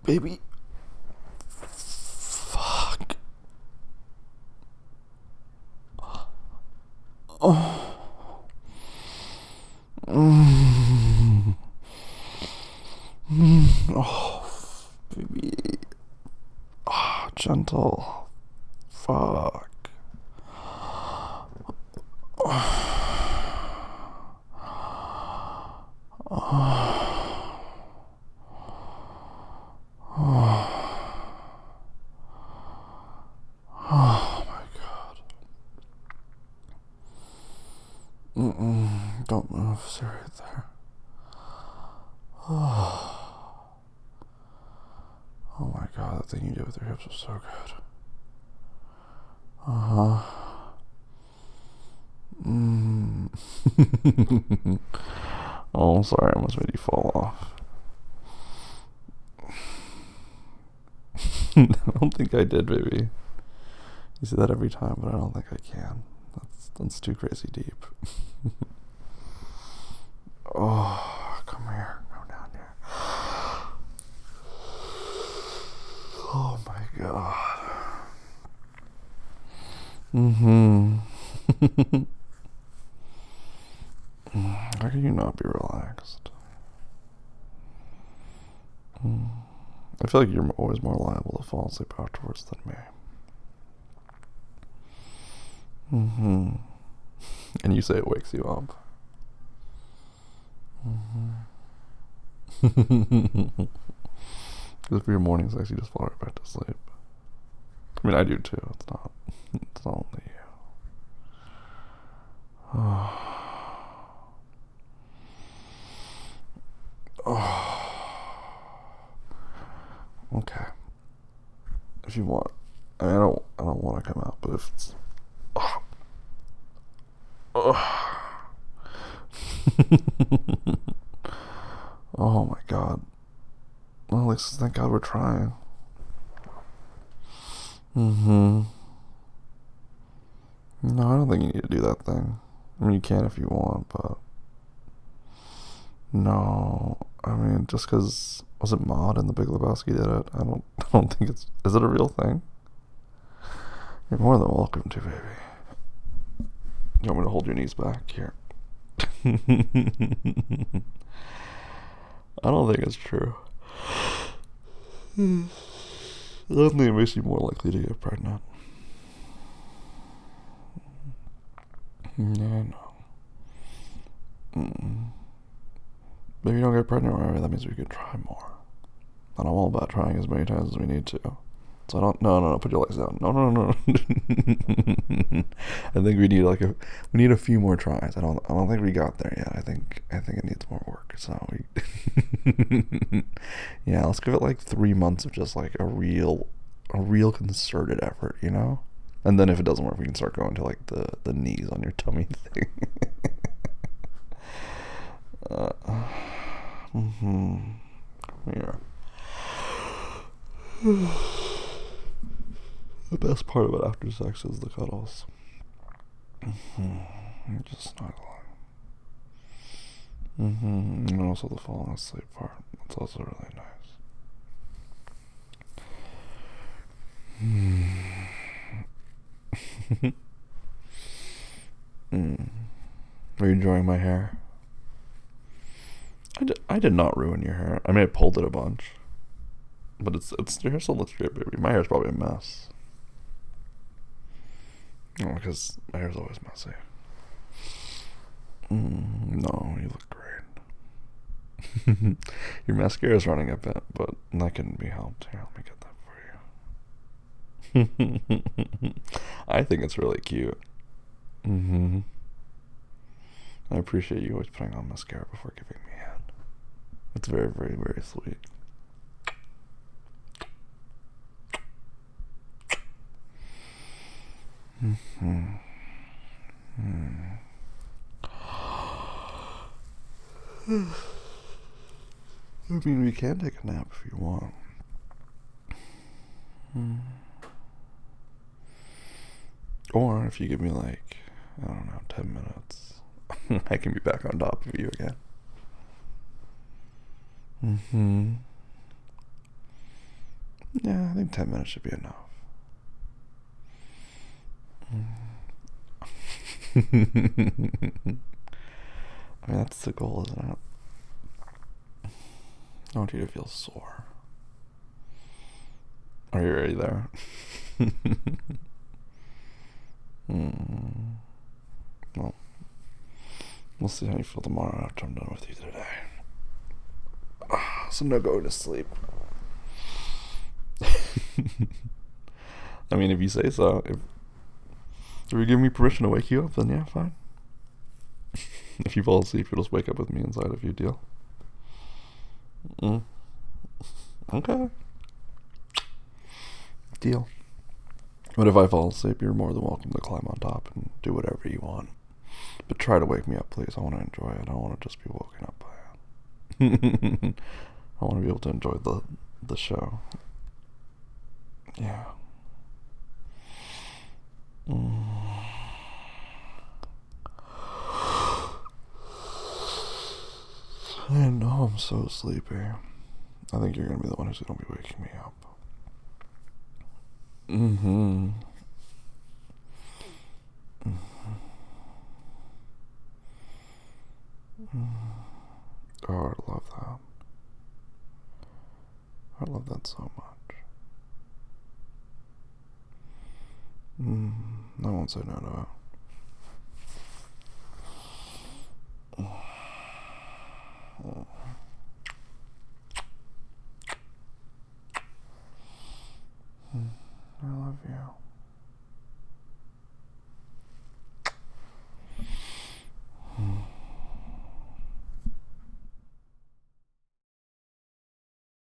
Baby. Fuck. Oh. Oh, baby. Oh, gentle. Fuck. Oh my god. Don't move. Stay right there. Oh my god, that thing you did with your hips was so good. Uh-huh. Oh, sorry, I almost made you fall off. I don't think I did, baby. You say that every time, but I don't think I can. That's too crazy deep. Oh, come here. Go down here. Oh my god. How can you not be relaxed? I feel like you're always more liable to fall asleep afterwards than me. And you say it wakes you up. Because for your morning sex, you just fall right back to sleep. I mean, I do too. It's not only you. Okay. If you want, I mean, I don't want to come out, but if it's, oh my god. Well, at least thank God we're trying. No, I don't think you need to do that thing. I mean, you can if you want, but no. I mean, just because was it Maud in The Big Lebowski did it? I don't think it's. Is it a real thing? You're more than welcome to, baby. You want me to hold your knees back here? I don't think it's true. I don't think it makes you more likely to get pregnant. Yeah, I know. If you don't get pregnant right away, that means we can try more. And I'm all about trying as many times as we need to. So I don't. No. Put your legs down. No. I think we need we need a few more tries. I don't think we got there yet. I think it needs more work. So we. Yeah, let's give it like 3 months of just like a real concerted effort, you know. And then if it doesn't work, we can start going to like the knees on your tummy thing. Come here. The best part about after sex is the cuddles. Just snuggling. And also the falling asleep part. That's also really nice. Are you enjoying my hair? I did not ruin your hair. I mean, I pulled it a bunch. But your hair still looks great, baby. My hair's probably a mess. Oh, because my hair's always messy. No, you look great. Your mascara's running a bit, but that can be helped. Here, let me get that for you. I think it's really cute. I appreciate you always putting on mascara before giving me a hand. It's very, very, very sweet. I mean, we can take a nap if you want. Or if you give me like, I don't know, 10 minutes, I can be back on top of you again. Yeah, I think 10 minutes should be enough. I mean, that's the goal, isn't it? I want you to feel sore. Are you ready there? Well, we'll see how you feel tomorrow after I'm done with you today. So no going to sleep. I mean, if you say so. If you give me permission to wake you up, then yeah, fine. If you fall asleep, you'll just wake up with me inside of you, deal? Okay. Deal. But if I fall asleep, you're more than welcome to climb on top and do whatever you want. But try to wake me up, please. I want to enjoy it. I don't want to just be woken up by it. I want to be able to enjoy the show. Yeah. I know I'm so sleepy. I think you're going to be the one who's going to be waking me up. Oh, I love that. I love that so much. I won't say no to it.